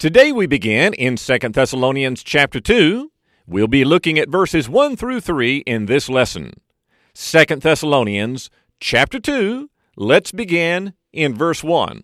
Today we begin in 2 Thessalonians chapter 2. We'll be looking at verses 1 through 3 in this lesson. 2 Thessalonians chapter 2, let's begin in verse 1.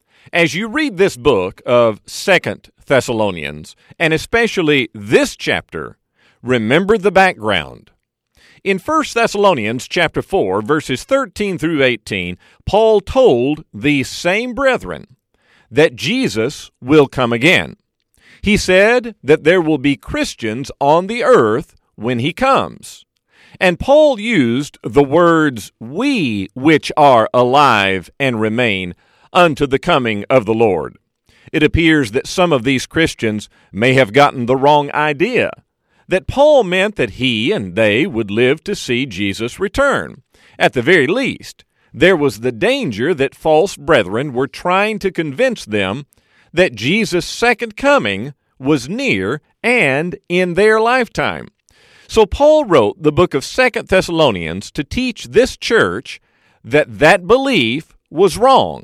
As you read this book of 2 Thessalonians, and especially this chapter, remember the background. In 1 Thessalonians chapter 4, verses 13 through 18, Paul told these same brethren that Jesus will come again. He said that there will be Christians on the earth when he comes. And Paul used the words, "we which are alive and remain unto the coming of the Lord." It appears that some of these Christians may have gotten the wrong idea, that Paul meant that he and they would live to see Jesus return. At the very least, there was the danger that false brethren were trying to convince them that Jesus' second coming was near and in their lifetime. So Paul wrote the book of 2 Thessalonians to teach this church that belief was wrong.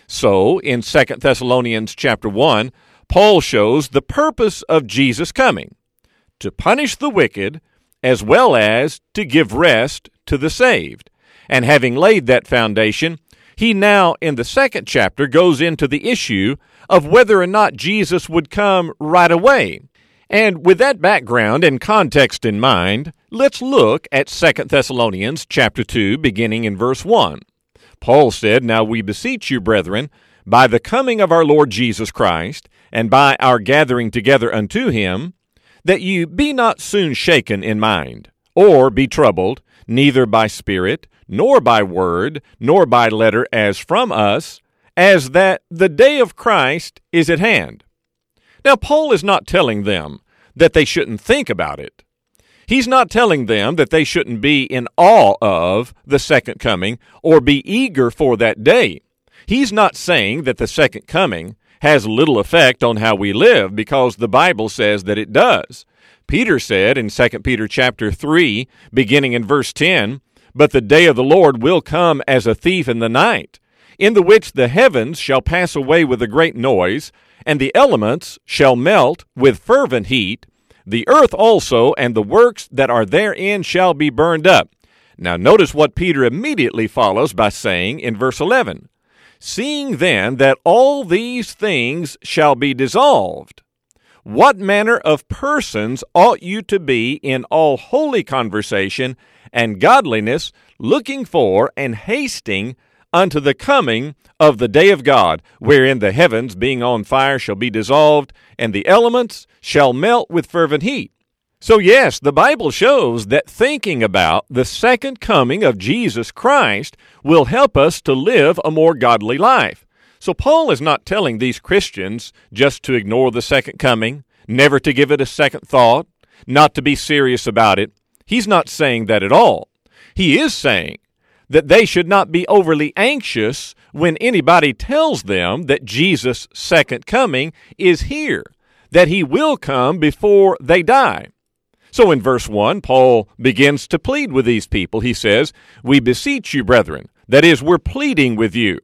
So in 2 Thessalonians chapter 1, Paul shows the purpose of Jesus' coming: to punish the wicked as well as to give rest to the saved. And having laid that foundation, he now, in the second chapter, goes into the issue of whether or not Jesus would come right away. And with that background and context in mind, let's look at 2 Thessalonians chapter 2, beginning in verse 1. Paul said, "Now we beseech you, brethren, by the coming of our Lord Jesus Christ, and by our gathering together unto him, that you be not soon shaken in mind, or be troubled, neither by spirit, nor by word, nor by letter as from us, as that the day of Christ is at hand." Now, Paul is not telling them that they shouldn't think about it. He's not telling them that they shouldn't be in awe of the second coming or be eager for that day. He's not saying that the second coming has little effect on how we live, because the Bible says that it does. Peter said in 2 Peter chapter 3, beginning in verse 10, "But the day of the Lord will come as a thief in the night, in the which the heavens shall pass away with a great noise, and the elements shall melt with fervent heat. The earth also and the works that are therein shall be burned up." Now notice what Peter immediately follows by saying in verse 11, "Seeing then that all these things shall be dissolved, what manner of persons ought you to be in all holy conversation and godliness, looking for and hasting unto the coming of the day of God, wherein the heavens being on fire shall be dissolved, and the elements shall melt with fervent heat." So yes, the Bible shows that thinking about the second coming of Jesus Christ will help us to live a more godly life. So Paul is not telling these Christians just to ignore the second coming, never to give it a second thought, not to be serious about it. He's not saying that at all. He is saying that they should not be overly anxious when anybody tells them that Jesus' second coming is here, that he will come before they die. So in verse 1, Paul begins to plead with these people. He says, "We beseech you, brethren," that is, we're pleading with you,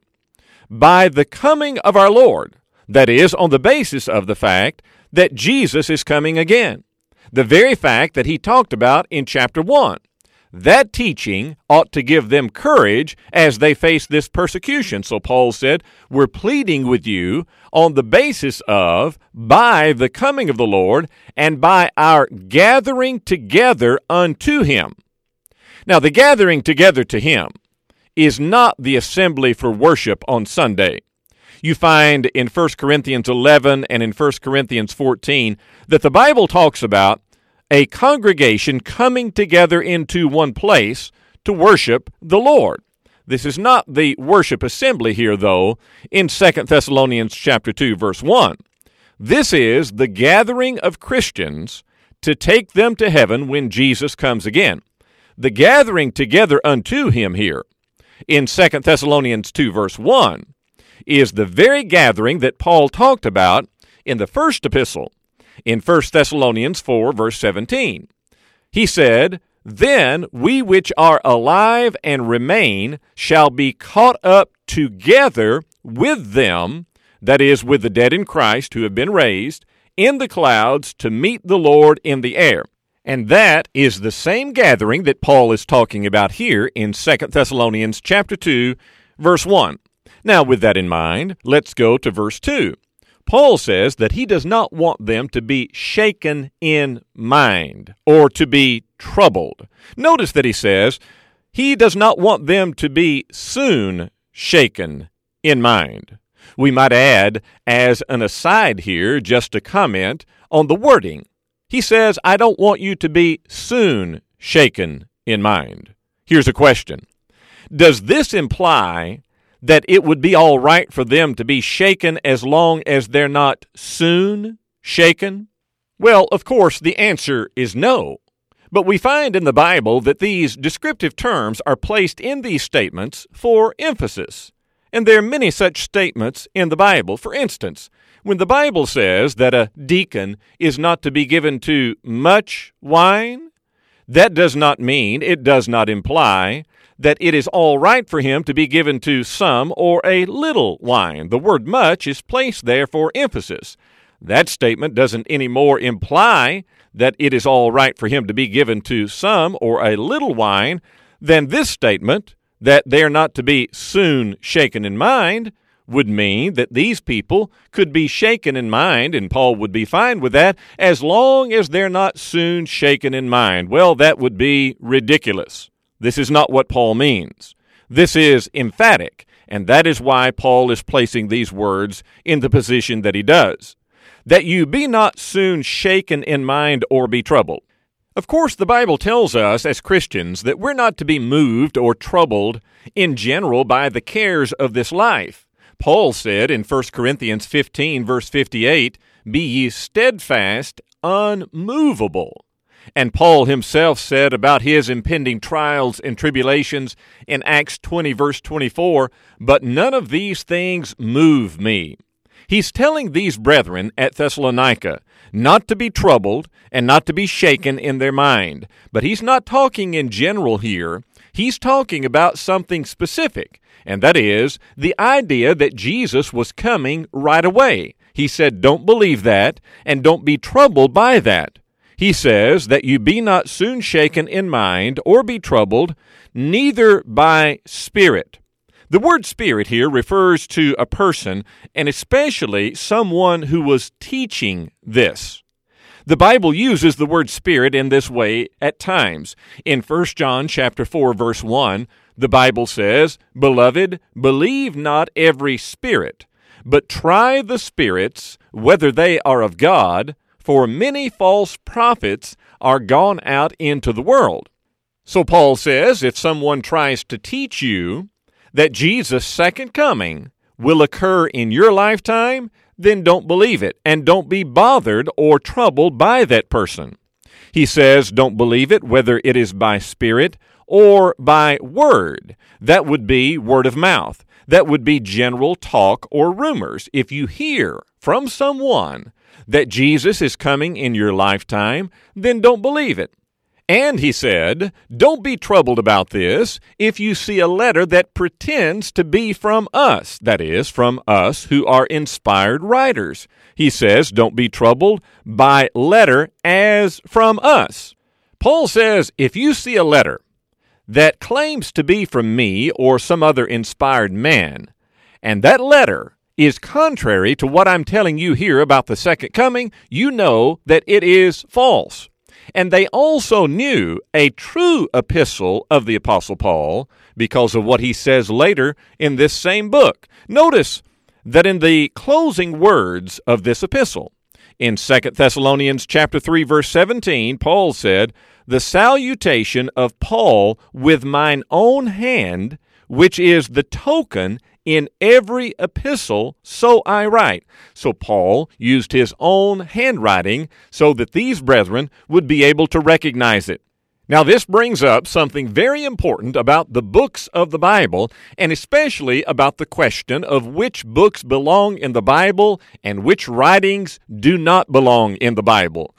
"by the coming of our Lord," that is, on the basis of the fact that Jesus is coming again. The very fact that he talked about in chapter 1. That teaching ought to give them courage as they face this persecution. So Paul said, we're pleading with you on the basis of, by the coming of the Lord, and by our gathering together unto him. Now, the gathering together to him is not the assembly for worship on Sunday. You find in 1 Corinthians 11 and in 1 Corinthians 14 that the Bible talks about a congregation coming together into one place to worship the Lord. This is not the worship assembly here, though, in 2 Thessalonians chapter 2, verse 1. This is the gathering of Christians to take them to heaven when Jesus comes again. The gathering together unto him here in 2 Thessalonians 2, verse 1, is the very gathering that Paul talked about in the first epistle, in 1 Thessalonians 4, verse 17. He said, "Then we which are alive and remain shall be caught up together with them that is, with the dead in Christ who have been raised, in the clouds to meet the Lord in the air. And that is the same gathering that Paul is talking about here in 2 Thessalonians chapter 2, verse 1. Now, with that in mind, let's go to verse 2. Paul says that he does not want them to be shaken in mind or to be troubled. Notice that he says he does not want them to be soon shaken in mind. We might add, as an aside here, just a comment on the wording. He says, I don't want you to be soon shaken in mind. Here's a question. Does this imply that it would be all right for them to be shaken as long as they're not soon shaken? Well, of course, the answer is no. But we find in the Bible that these descriptive terms are placed in these statements for emphasis. And there are many such statements in the Bible. For instance, when the Bible says that a deacon is not to be given to much wine, that does not mean, it does not imply, that it is all right for him to be given to some or a little wine. The word much is placed there for emphasis. That statement doesn't any more imply that it is all right for him to be given to some or a little wine than this statement, that they are not to be soon shaken in mind, would mean that these people could be shaken in mind, and Paul would be fine with that, as long as they're not soon shaken in mind. Well, that would be ridiculous. This is not what Paul means. This is emphatic, and that is why Paul is placing these words in the position that he does. That you be not soon shaken in mind or be troubled. Of course, the Bible tells us as Christians that we're not to be moved or troubled in general by the cares of this life. Paul said in 1 Corinthians 15, verse 58, be ye steadfast, unmovable. And Paul himself said about his impending trials and tribulations in Acts 20, verse 24, but none of these things move me. He's telling these brethren at Thessalonica not to be troubled and not to be shaken in their mind. But he's not talking in general here. He's talking about something specific, and that is the idea that Jesus was coming right away. He said, don't believe that, and don't be troubled by that. He says that you be not soon shaken in mind or be troubled, neither by spirit. The word spirit here refers to a person, and especially someone who was teaching this. The Bible uses the word spirit in this way at times. In 1 John chapter 4, verse 1, the Bible says, Beloved, believe not every spirit, but try the spirits, whether they are of God, for many false prophets are gone out into the world. So Paul says, if someone tries to teach you that Jesus' second coming will occur in your lifetime, then don't believe it, and don't be bothered or troubled by that person. He says, don't believe it, whether it is by spirit or by word. That would be word of mouth. That would be general talk or rumors. If you hear from someone that Jesus is coming in your lifetime, then don't believe it. And he said, don't be troubled about this if you see a letter that pretends to be from us, that is, from us who are inspired writers. He says, don't be troubled by letter as from us. Paul says, if you see a letter that claims to be from me or some other inspired man, and that letter is contrary to what I'm telling you here about the second coming, you know that it is false. And they also knew a true epistle of the Apostle Paul because of what he says later in this same book. Notice that in the closing words of this epistle, in 2 Thessalonians chapter 3, verse 17, Paul said, The salutation of Paul with mine own hand, which is the token in every epistle, so I write. So Paul used his own handwriting so that these brethren would be able to recognize it. Now, this brings up something very important about the books of the Bible, and especially about the question of which books belong in the Bible and which writings do not belong in the Bible.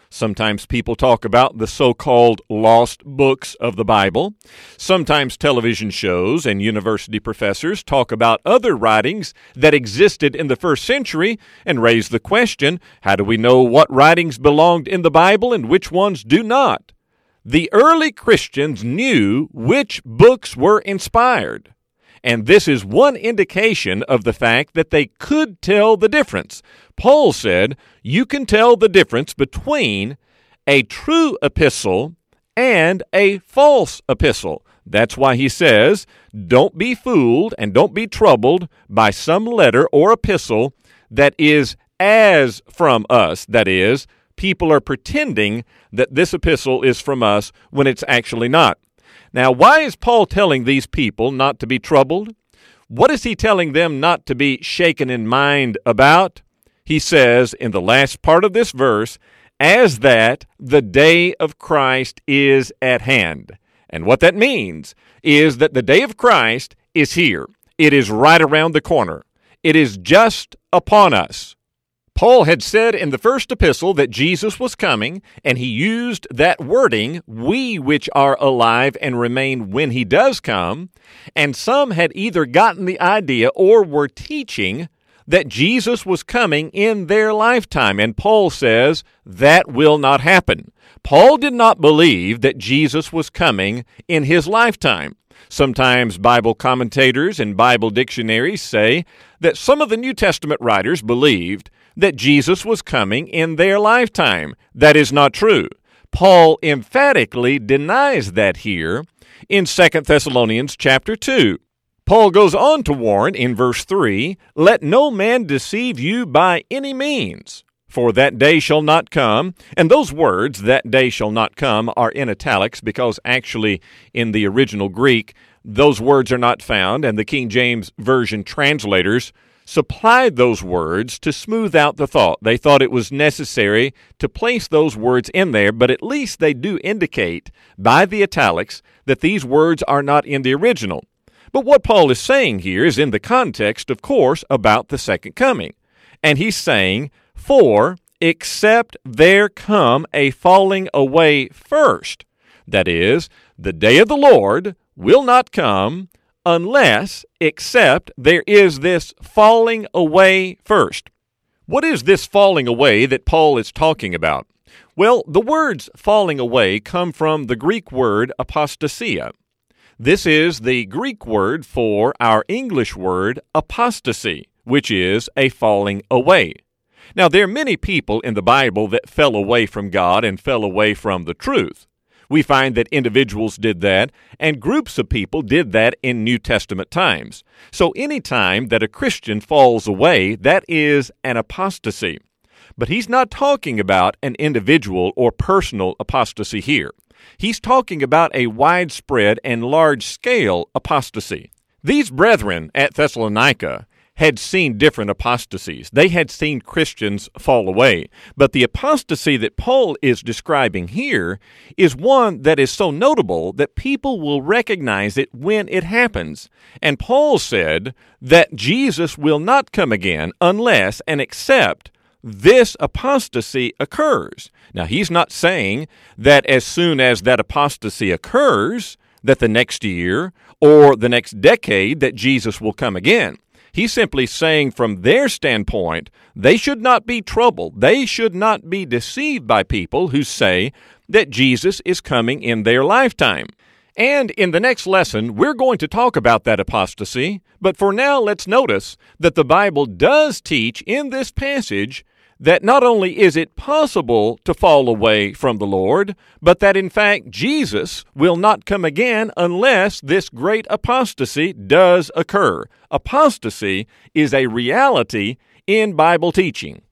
Sometimes people talk about the so-called lost books of the Bible. Sometimes television shows and university professors talk about other writings that existed in the first century and raise the question, how do we know what writings belonged in the Bible and which ones do not? The early Christians knew which books were inspired. And this is one indication of the fact that they could tell the difference. Paul said, you can tell the difference between a true epistle and a false epistle. That's why he says, don't be fooled and don't be troubled by some letter or epistle that is as from us. That is, people are pretending that this epistle is from us when it's actually not. Now, why is Paul telling these people not to be troubled? What is he telling them not to be shaken in mind about? He says in the last part of this verse, as that the day of Christ is at hand. And what that means is that the day of Christ is here. It is right around the corner. It is just upon us. Paul had said in the first epistle that Jesus was coming, and he used that wording, we which are alive and remain when he does come, and some had either gotten the idea or were teaching that Jesus was coming in their lifetime, and Paul says that will not happen. Paul did not believe that Jesus was coming in his lifetime. Sometimes Bible commentators and Bible dictionaries say that some of the New Testament writers believed that Jesus was coming in their lifetime. That is not true. Paul emphatically denies that here in 2 Thessalonians chapter 2. Paul goes on to warn in verse 3, let no man deceive you by any means, for that day shall not come. And those words, that day shall not come, are in italics because actually in the original Greek, those words are not found, and the King James Version translators supplied those words to smooth out the thought. They thought it was necessary to place those words in there, but at least they do indicate by the italics that these words are not in the original. But what Paul is saying here is in the context, of course, about the second coming. And he's saying, for except there come a falling away first, that is, the day of the Lord will not come unless, except there is this falling away first. What is this falling away that Paul is talking about? Well, the words falling away come from the Greek word apostasia. This is the Greek word for our English word apostasy, which is a falling away. Now, there are many people in the Bible that fell away from God and fell away from the truth. We find that individuals did that, and groups of people did that in New Testament times. So any time that a Christian falls away, that is an apostasy. But he's not talking about an individual or personal apostasy here. He's talking about a widespread and large-scale apostasy. These brethren at Thessalonica had seen different apostasies. They had seen Christians fall away. But the apostasy that Paul is describing here is one that is so notable that people will recognize it when it happens. And Paul said that Jesus will not come again unless and except this apostasy occurs. Now, he's not saying that as soon as that apostasy occurs, that the next year or the next decade that Jesus will come again. He's simply saying from their standpoint, they should not be troubled. They should not be deceived by people who say that Jesus is coming in their lifetime. And in the next lesson, we're going to talk about that apostasy. But for now, let's notice that the Bible does teach in this passage that not only is it possible to fall away from the Lord, but that in fact Jesus will not come again unless this great apostasy does occur. Apostasy is a reality in Bible teaching.